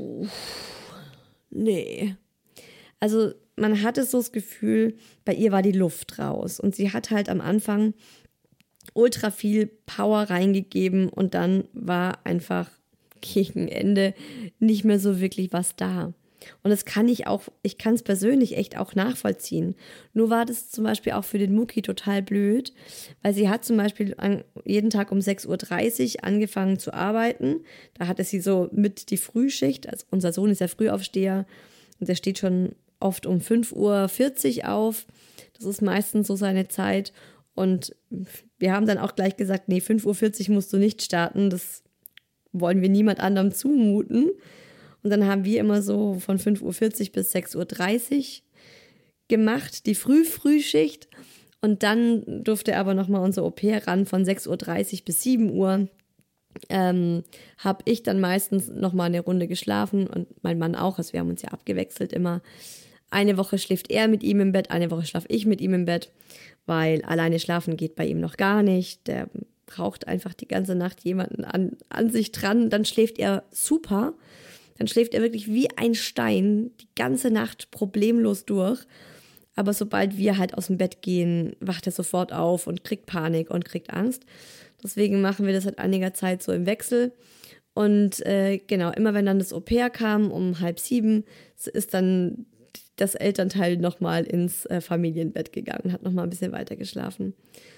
nee. Also man hatte so das Gefühl, bei ihr war die Luft raus und sie hat halt am Anfang ultra viel Power reingegeben und dann war einfach gegen Ende nicht mehr so wirklich was da. Und das kann ich kann es persönlich echt auch nachvollziehen. Nur war das zum Beispiel auch für den Mucki total blöd, weil sie hat zum Beispiel jeden Tag um 6:30 Uhr angefangen zu arbeiten. Da hatte sie so mit die Frühschicht, also unser Sohn ist ja Frühaufsteher und der steht schon oft um 5:40 Uhr auf. Das ist meistens so seine Zeit. Und wir haben dann auch gleich gesagt, nee, 5:40 Uhr musst du nicht starten, das wollen wir niemand anderem zumuten. Und dann haben wir immer so von 5:40 Uhr bis 6:30 Uhr gemacht, die Frühschicht. Und dann durfte aber nochmal unser Au-pair ran von 6:30 Uhr bis 7 Uhr. Habe ich dann meistens nochmal eine Runde geschlafen und mein Mann auch, also wir haben uns ja abgewechselt immer. Eine Woche schläft er mit ihm im Bett, eine Woche schlafe ich mit ihm im Bett, weil alleine schlafen geht bei ihm noch gar nicht. Der braucht einfach die ganze Nacht jemanden an sich dran. Dann schläft er super. Dann schläft er wirklich wie ein Stein die ganze Nacht problemlos durch. Aber sobald wir halt aus dem Bett gehen, wacht er sofort auf und kriegt Panik und kriegt Angst. Deswegen machen wir das seit einiger Zeit so im Wechsel. Und genau, immer wenn dann das Au-pair kam um 6:30, ist dann das Elternteil nochmal ins Familienbett gegangen, hat nochmal ein bisschen weiter geschlafen.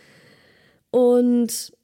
Und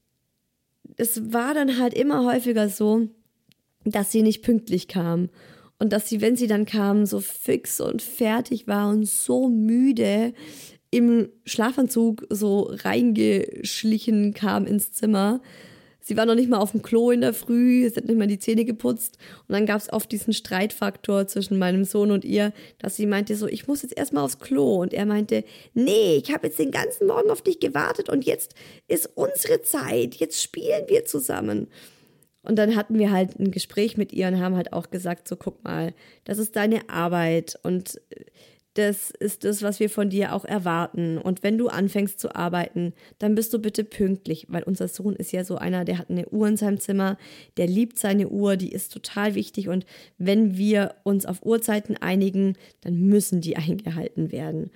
es war dann halt immer häufiger so, dass sie nicht pünktlich kam. Und dass sie, wenn sie dann kam, so fix und fertig war und so müde im Schlafanzug so reingeschlichen kam ins Zimmer. Sie war noch nicht mal auf dem Klo in der Früh, sie hat nicht mal die Zähne geputzt. Und dann gab es oft diesen Streitfaktor zwischen meinem Sohn und ihr, dass sie meinte so, ich muss jetzt erstmal aufs Klo. Und er meinte, nee, ich habe jetzt den ganzen Morgen auf dich gewartet und jetzt ist unsere Zeit, jetzt spielen wir zusammen. Und dann hatten wir halt ein Gespräch mit ihr und haben halt auch gesagt, so guck mal, das ist deine Arbeit und das ist das, was wir von dir auch erwarten. Und wenn du anfängst zu arbeiten, dann bist du bitte pünktlich, weil unser Sohn ist ja so einer, der hat eine Uhr in seinem Zimmer, der liebt seine Uhr, die ist total wichtig. Und wenn wir uns auf Uhrzeiten einigen, dann müssen die eingehalten werden.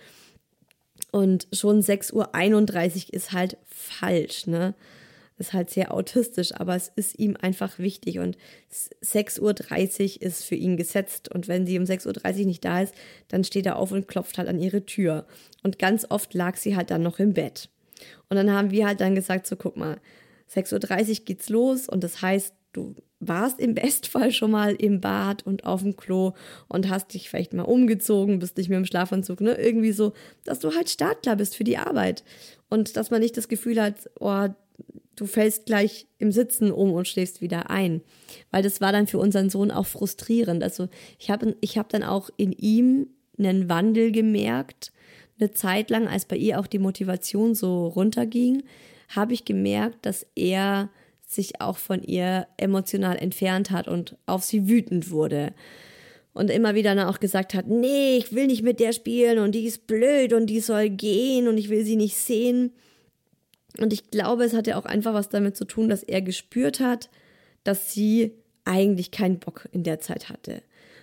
Und schon 6:31 Uhr ist halt falsch, ne? Ist halt sehr autistisch, aber es ist ihm einfach wichtig und 6:30 Uhr ist für ihn gesetzt und wenn sie um 6:30 Uhr nicht da ist, dann steht er auf und klopft halt an ihre Tür und ganz oft lag sie halt dann noch im Bett und dann haben wir halt dann gesagt, so guck mal, 6:30 Uhr geht's los und das heißt, du warst im Bestfall schon mal im Bad und auf dem Klo und hast dich vielleicht mal umgezogen, bist nicht mehr im Schlafanzug, ne, irgendwie so, dass du halt startklar bist für die Arbeit und dass man nicht das Gefühl hat, oh, du fällst gleich im Sitzen um und schläfst wieder ein. Weil das war dann für unseren Sohn auch frustrierend. Also ich hab dann auch in ihm einen Wandel gemerkt. Eine Zeit lang, als bei ihr auch die Motivation so runterging, habe ich gemerkt, dass er sich auch von ihr emotional entfernt hat und auf sie wütend wurde. Und immer wieder dann auch gesagt hat, nee, ich will nicht mit der spielen und die ist blöd und die soll gehen und ich will sie nicht sehen. Und ich glaube, es hatte auch einfach was damit zu tun, dass er gespürt hat, dass sie eigentlich keinen Bock in der Zeit hatte.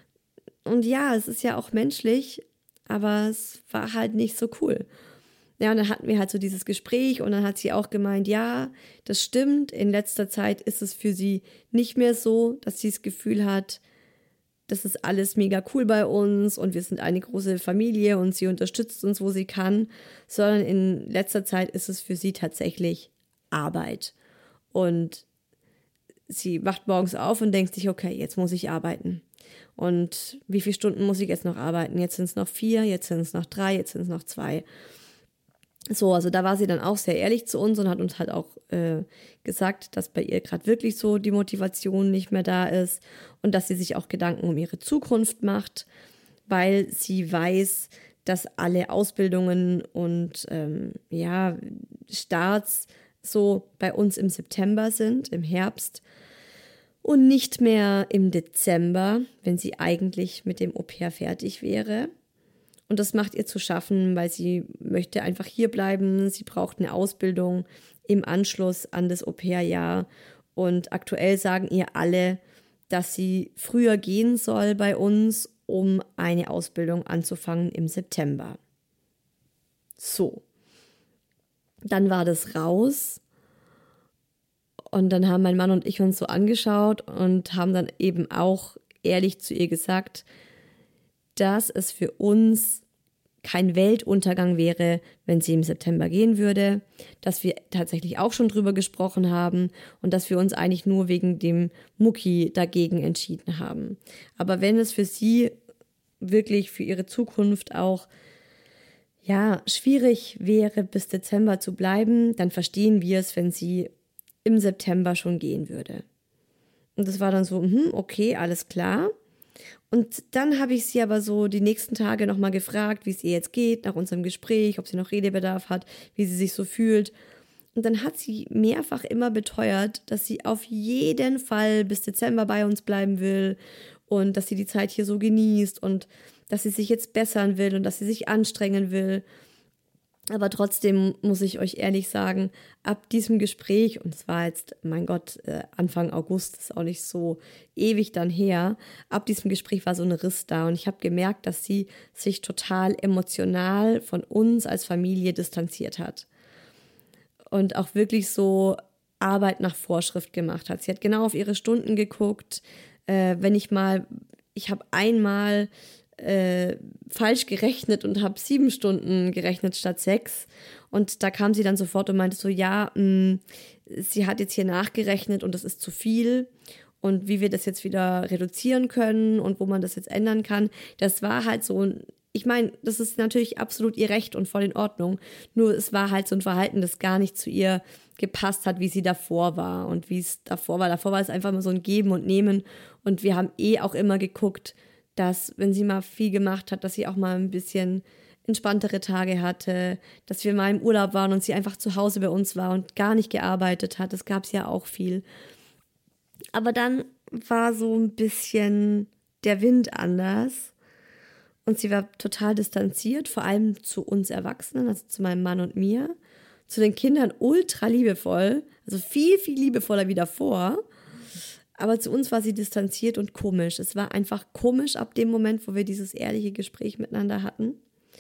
Und ja, es ist ja auch menschlich, aber es war halt nicht so cool. Ja, und dann hatten wir halt so dieses Gespräch und dann hat sie auch gemeint, ja, das stimmt, in letzter Zeit ist es für sie nicht mehr so, dass sie das Gefühl hat, das ist alles mega cool bei uns und wir sind eine große Familie und sie unterstützt uns, wo sie kann, sondern in letzter Zeit ist es für sie tatsächlich Arbeit. Und sie wacht morgens auf und denkt sich, okay, jetzt muss ich arbeiten. Und wie viele Stunden muss ich jetzt noch arbeiten? Jetzt sind es noch 4, jetzt sind es noch 3, jetzt sind es noch 2. So, also da war sie dann auch sehr ehrlich zu uns und hat uns halt auch gesagt, dass bei ihr gerade wirklich so die Motivation nicht mehr da ist und dass sie sich auch Gedanken um ihre Zukunft macht, weil sie weiß, dass alle Ausbildungen und Starts so bei uns im September sind, im Herbst und nicht mehr im Dezember, wenn sie eigentlich mit dem Au-pair fertig wäre. Und das macht ihr zu schaffen, weil sie möchte einfach hier bleiben. Sie braucht eine Ausbildung im Anschluss an das Au-pair-Jahr. Und aktuell sagen ihr alle, dass sie früher gehen soll bei uns, um eine Ausbildung anzufangen im September. So. Dann war das raus. Und dann haben mein Mann und ich uns so angeschaut und haben dann eben auch ehrlich zu ihr gesagt, dass es für uns kein Weltuntergang wäre, wenn sie im September gehen würde, dass wir tatsächlich auch schon drüber gesprochen haben und dass wir uns eigentlich nur wegen dem Mucki dagegen entschieden haben. Aber wenn es für sie wirklich für ihre Zukunft auch schwierig wäre, bis Dezember zu bleiben, dann verstehen wir es, wenn sie im September schon gehen würde. Und das war dann so, okay, alles klar. Und dann habe ich sie aber so die nächsten Tage nochmal gefragt, wie es ihr jetzt geht, nach unserem Gespräch, ob sie noch Redebedarf hat, wie sie sich so fühlt. Und dann hat sie mehrfach immer beteuert, dass sie auf jeden Fall bis Dezember bei uns bleiben will und dass sie die Zeit hier so genießt und dass sie sich jetzt bessern will und dass sie sich anstrengen will. Aber trotzdem muss ich euch ehrlich sagen, ab diesem Gespräch, und es war jetzt, mein Gott, Anfang August, ist auch nicht so ewig dann her, ab diesem Gespräch war so ein Riss da und ich habe gemerkt, dass sie sich total emotional von uns als Familie distanziert hat und auch wirklich so Arbeit nach Vorschrift gemacht hat. Sie hat genau auf ihre Stunden geguckt, ich habe einmal falsch gerechnet und habe 7 Stunden gerechnet statt 6. Und da kam sie dann sofort und meinte so, sie hat jetzt hier nachgerechnet und das ist zu viel. Und wie wir das jetzt wieder reduzieren können und wo man das jetzt ändern kann, das war halt so ich meine, das ist natürlich absolut ihr Recht und voll in Ordnung. Nur es war halt so ein Verhalten, das gar nicht zu ihr gepasst hat, wie sie davor war und wie es davor war. Davor war es einfach mal so ein Geben und Nehmen. Und wir haben auch immer geguckt, dass, wenn sie mal viel gemacht hat, dass sie auch mal ein bisschen entspanntere Tage hatte, dass wir mal im Urlaub waren und sie einfach zu Hause bei uns war und gar nicht gearbeitet hat. Das gab es ja auch viel. Aber dann war so ein bisschen der Wind anders und sie war total distanziert, vor allem zu uns Erwachsenen, also zu meinem Mann und mir, zu den Kindern ultra liebevoll, also viel, viel liebevoller wie davor. Aber zu uns war sie distanziert und komisch. Es war einfach komisch ab dem Moment, wo wir dieses ehrliche Gespräch miteinander hatten.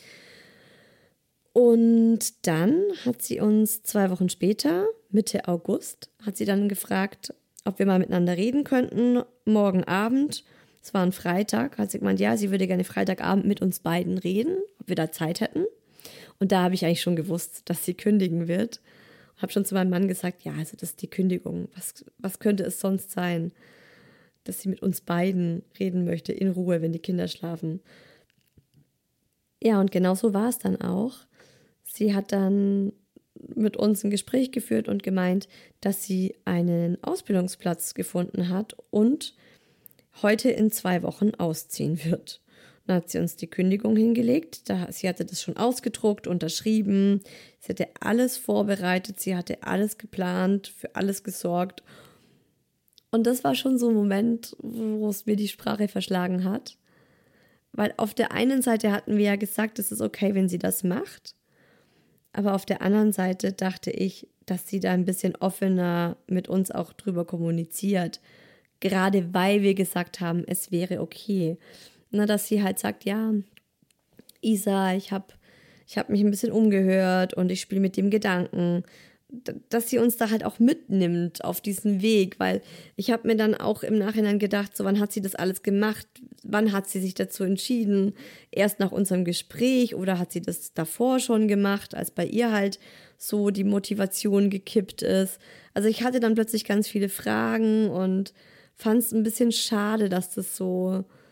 Und dann hat sie uns 2 Wochen später, Mitte August, hat sie dann gefragt, ob wir mal miteinander reden könnten, morgen Abend. Es war ein Freitag, hat sie gemeint, ja, sie würde gerne Freitagabend mit uns beiden reden, ob wir da Zeit hätten. Und da habe ich eigentlich schon gewusst, dass sie kündigen wird. Habe schon zu meinem Mann gesagt, ja, also das ist die Kündigung. Was könnte es sonst sein, dass sie mit uns beiden reden möchte, in Ruhe, wenn die Kinder schlafen. Ja, und genau so war es dann auch. Sie hat dann mit uns ein Gespräch geführt und gemeint, dass sie einen Ausbildungsplatz gefunden hat und heute in 2 Wochen ausziehen wird. Dann hat sie uns die Kündigung hingelegt. Sie hatte das schon ausgedruckt, unterschrieben. Sie hatte alles vorbereitet. Sie hatte alles geplant, für alles gesorgt. Und das war schon so ein Moment, wo es mir die Sprache verschlagen hat. Weil auf der einen Seite hatten wir ja gesagt, es ist okay, wenn sie das macht. Aber auf der anderen Seite dachte ich, dass sie da ein bisschen offener mit uns auch drüber kommuniziert. Gerade weil wir gesagt haben, es wäre okay. Dass sie halt sagt, ja, Isa, ich hab mich ein bisschen umgehört und ich spiele mit dem Gedanken, dass sie uns da halt auch mitnimmt auf diesen Weg, weil ich habe mir dann auch im Nachhinein gedacht, so wann hat sie das alles gemacht, wann hat sie sich dazu entschieden, erst nach unserem Gespräch oder hat sie das davor schon gemacht, als bei ihr halt so die Motivation gekippt ist. Also ich hatte dann plötzlich ganz viele Fragen und fand es ein bisschen schade, dass das so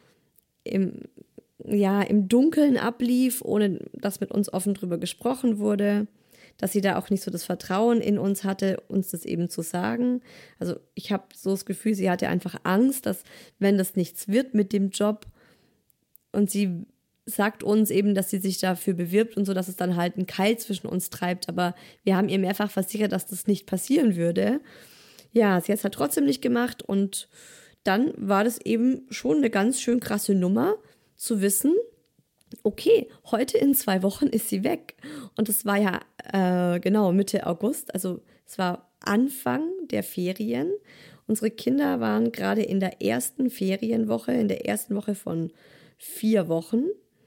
im Dunkeln ablief, ohne dass mit uns offen drüber gesprochen wurde, dass sie da auch nicht so das Vertrauen in uns hatte, uns das eben zu sagen. Also ich habe so das Gefühl, sie hatte einfach Angst, dass wenn das nichts wird mit dem Job und sie sagt uns eben, dass sie sich dafür bewirbt und so, dass es dann halt einen Keil zwischen uns treibt. Aber wir haben ihr mehrfach versichert, dass das nicht passieren würde. Ja, sie hat es halt trotzdem nicht gemacht und dann war das eben schon eine ganz schön krasse Nummer, zu wissen, okay, heute in 2 Wochen ist sie weg. Und es war ja genau Mitte August, also es war Anfang der Ferien. Unsere Kinder waren gerade in der ersten Ferienwoche, in der ersten Woche von 4 Wochen.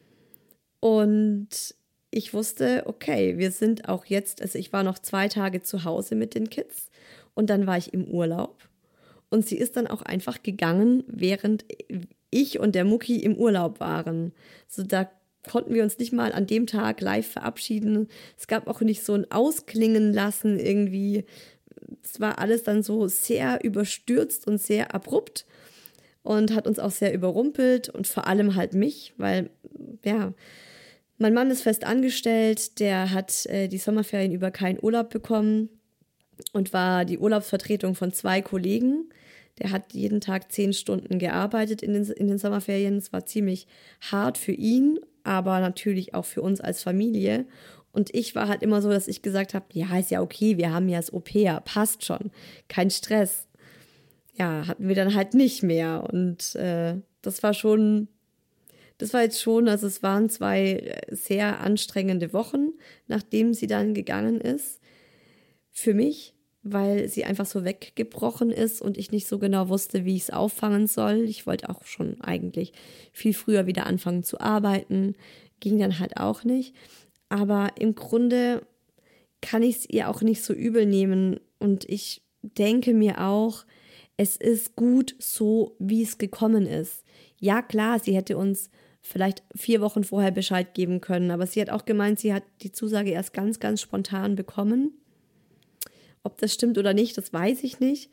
Und ich wusste, okay, wir sind auch jetzt, also ich war noch 2 Tage zu Hause mit den Kids und dann war ich im Urlaub. Und sie ist dann auch einfach gegangen, während ich und der Mucki im Urlaub waren. So, da konnten wir uns nicht mal an dem Tag live verabschieden. Es gab auch nicht so ein Ausklingen lassen irgendwie. Es war alles dann so sehr überstürzt und sehr abrupt und hat uns auch sehr überrumpelt und vor allem halt mich, weil, ja, mein Mann ist fest angestellt, der hat die Sommerferien über keinen Urlaub bekommen und war die Urlaubsvertretung von 2 Kollegen. Der hat jeden Tag 10 Stunden gearbeitet in den Sommerferien. Es war ziemlich hart für ihn, aber natürlich auch für uns als Familie. Und ich war halt immer so, dass ich gesagt habe, ja, ist ja okay, wir haben ja das Au-pair, passt schon, kein Stress. Ja, hatten wir dann halt nicht mehr. Und das war jetzt schon, also es waren 2 sehr anstrengende Wochen, nachdem sie dann gegangen ist. Für mich, weil sie einfach so weggebrochen ist und ich nicht so genau wusste, wie ich es auffangen soll. Ich wollte auch schon eigentlich viel früher wieder anfangen zu arbeiten, ging dann halt auch nicht. Aber im Grunde kann ich es ihr auch nicht so übel nehmen und ich denke mir auch, es ist gut so, wie es gekommen ist. Ja, klar, sie hätte uns vielleicht 4 Wochen vorher Bescheid geben können, aber sie hat auch gemeint, sie hat die Zusage erst ganz, ganz spontan bekommen. Ob das stimmt oder nicht, das weiß ich nicht.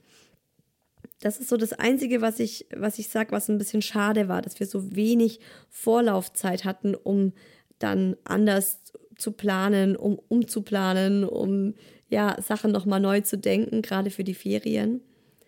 Das ist so das Einzige, was ich sage, was ein bisschen schade war, dass wir so wenig Vorlaufzeit hatten, um dann anders zu planen, um umzuplanen, um ja Sachen nochmal neu zu denken, gerade für die Ferien.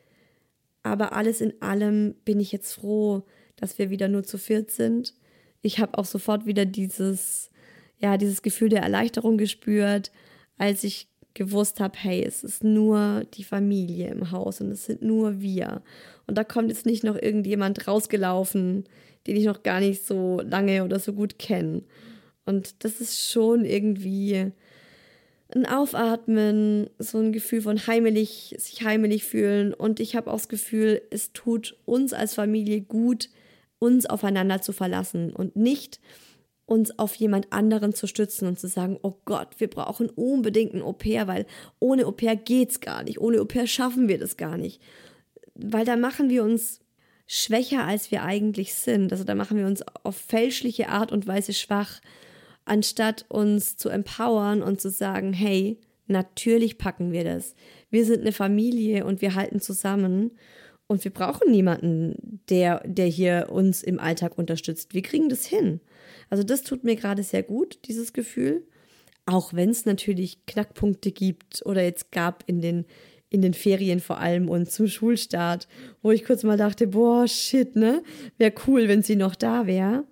Aber alles in allem bin ich jetzt froh, dass wir wieder nur zu 4 sind. Ich habe auch sofort wieder dieses Gefühl der Erleichterung gespürt, als ich gewusst habe, hey, es ist nur die Familie im Haus und es sind nur wir. Und da kommt jetzt nicht noch irgendjemand rausgelaufen, den ich noch gar nicht so lange oder so gut kenne. Und das ist schon irgendwie ein Aufatmen, so ein Gefühl von sich heimelig fühlen. Und ich habe auch das Gefühl, es tut uns als Familie gut, uns aufeinander zu verlassen und nicht uns auf jemand anderen zu stützen und zu sagen, oh Gott, wir brauchen unbedingt ein Au-pair, weil ohne Au-pair geht's gar nicht, ohne Au-pair schaffen wir das gar nicht. Weil da machen wir uns schwächer, als wir eigentlich sind. Also da machen wir uns auf fälschliche Art und Weise schwach, anstatt uns zu empowern und zu sagen, hey, natürlich packen wir das. Wir sind eine Familie und wir halten zusammen und wir brauchen niemanden, der hier uns im Alltag unterstützt. Wir kriegen das hin. Also das tut mir gerade sehr gut, dieses Gefühl. Auch wenn es natürlich Knackpunkte gibt oder jetzt gab in den Ferien vor allem und zum Schulstart, wo ich kurz mal dachte, boah, shit, ne? Wäre cool, wenn sie noch da wäre.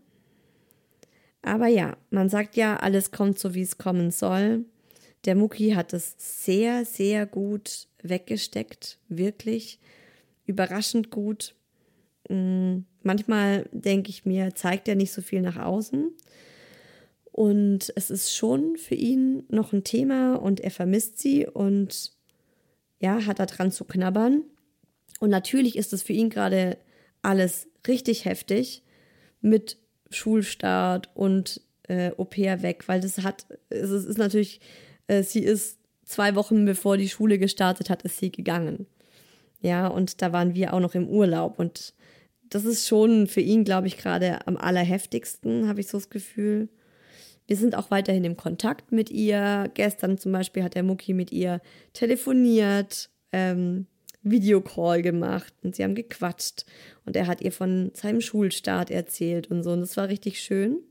Aber ja, man sagt ja, alles kommt so, wie es kommen soll. Der Mucki hat es sehr, sehr gut weggesteckt, wirklich überraschend gut. Manchmal denke ich mir, zeigt er nicht so viel nach außen. Und es ist schon für ihn noch ein Thema und er vermisst sie und ja, hat da dran zu knabbern. Und natürlich ist es für ihn gerade alles richtig heftig mit Schulstart und Au-pair weg, weil es ist natürlich, sie ist 2 Wochen bevor die Schule gestartet hat, ist sie gegangen. Ja, und da waren wir auch noch im Urlaub und das ist schon für ihn, glaube ich, gerade am allerheftigsten, habe ich so das Gefühl. Wir sind auch weiterhin im Kontakt mit ihr. Gestern zum Beispiel hat der Mucki mit ihr telefoniert. Videocall gemacht und sie haben gequatscht und er hat ihr von seinem Schulstart erzählt und so und das war richtig schön.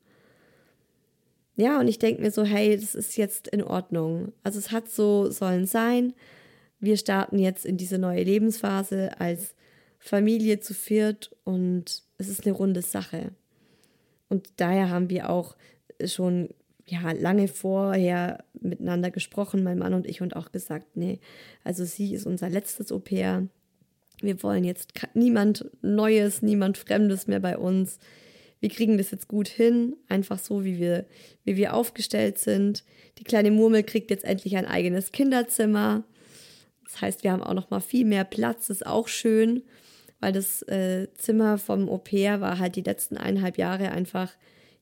Ja, und ich denke mir so, hey, das ist jetzt in Ordnung. Also es hat so sollen sein. Wir starten jetzt in diese neue Lebensphase als Familie zu viert und es ist eine runde Sache. Und daher haben wir auch schon lange vorher miteinander gesprochen, mein Mann und ich, und auch gesagt, nee, also sie ist unser letztes Au-pair. Wir wollen jetzt niemand Neues, niemand Fremdes mehr bei uns. Wir kriegen das jetzt gut hin, einfach so, wie wir aufgestellt sind. Die kleine Murmel kriegt jetzt endlich ein eigenes Kinderzimmer. Das heißt, wir haben auch noch mal viel mehr Platz, ist auch schön, weil das Zimmer vom Au-pair war halt die letzten 1,5 Jahre einfach,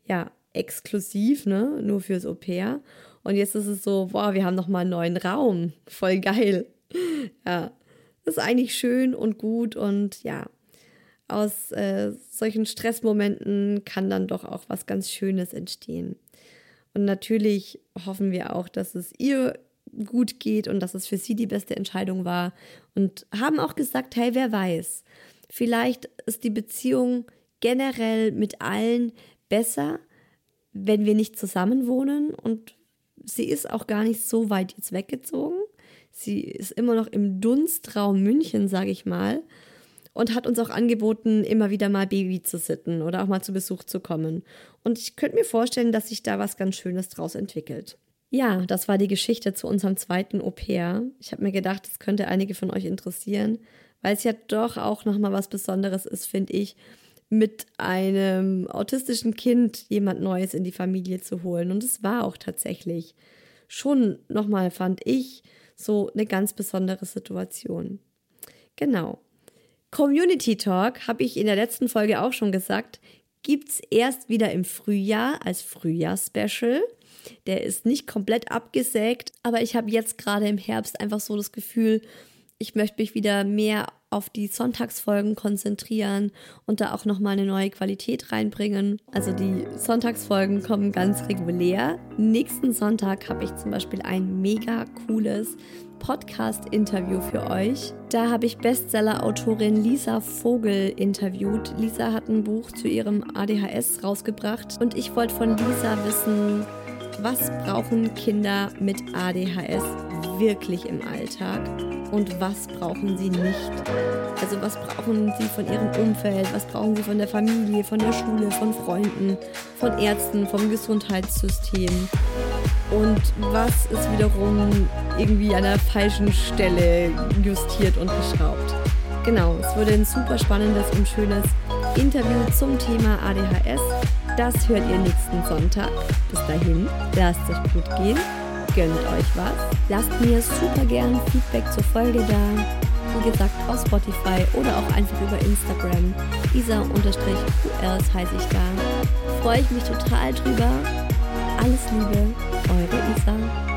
exklusiv, ne, nur fürs Au-pair. Und jetzt ist es so, boah, wir haben nochmal einen neuen Raum, voll geil. Ja, das ist eigentlich schön und gut und ja, aus solchen Stressmomenten kann dann doch auch was ganz Schönes entstehen. Und natürlich hoffen wir auch, dass es ihr gut geht und dass es für sie die beste Entscheidung war und haben auch gesagt, hey, wer weiß, vielleicht ist die Beziehung generell mit allen besser, wenn wir nicht zusammen wohnen, und sie ist auch gar nicht so weit jetzt weggezogen. Sie ist immer noch im Dunstraum München, sage ich mal, und hat uns auch angeboten, immer wieder mal Baby zu sitten oder auch mal zu Besuch zu kommen. Und ich könnte mir vorstellen, dass sich da was ganz Schönes draus entwickelt. Ja, das war die Geschichte zu unserem zweiten Au-pair. Ich habe mir gedacht, das könnte einige von euch interessieren, weil es ja doch auch nochmal was Besonderes ist, finde ich, mit einem autistischen Kind jemand Neues in die Familie zu holen. Und es war auch tatsächlich schon nochmal, fand ich, so eine ganz besondere Situation. Genau. Community Talk, habe ich in der letzten Folge auch schon gesagt, gibt es erst wieder im Frühjahr als Frühjahrs-Special. Der ist nicht komplett abgesägt, aber ich habe jetzt gerade im Herbst einfach so das Gefühl, ich möchte mich wieder mehr auf die Sonntagsfolgen konzentrieren und da auch nochmal eine neue Qualität reinbringen. Also die Sonntagsfolgen kommen ganz regulär. Nächsten Sonntag habe ich zum Beispiel ein mega cooles Podcast-Interview für euch. Da habe ich Bestseller-Autorin Lisa Vogel interviewt. Lisa hat ein Buch zu ihrem ADHS rausgebracht und ich wollte von Lisa wissen, was brauchen Kinder mit ADHS wirklich im Alltag und was brauchen sie nicht? Also was brauchen sie von ihrem Umfeld, was brauchen sie von der Familie, von der Schule, von Freunden, von Ärzten, vom Gesundheitssystem und was ist wiederum irgendwie an der falschen Stelle justiert und geschraubt. Genau, es wurde ein super spannendes und schönes Interview zum Thema ADHS. Das hört ihr nächsten Sonntag. Bis dahin, lasst es euch gut gehen, gönnt euch was. Lasst mir super gern Feedback zur Folge da. Wie gesagt, auf Spotify oder auch einfach über Instagram. Isa_QRs heiße ich da. Freue ich mich total drüber. Alles Liebe, eure Isa.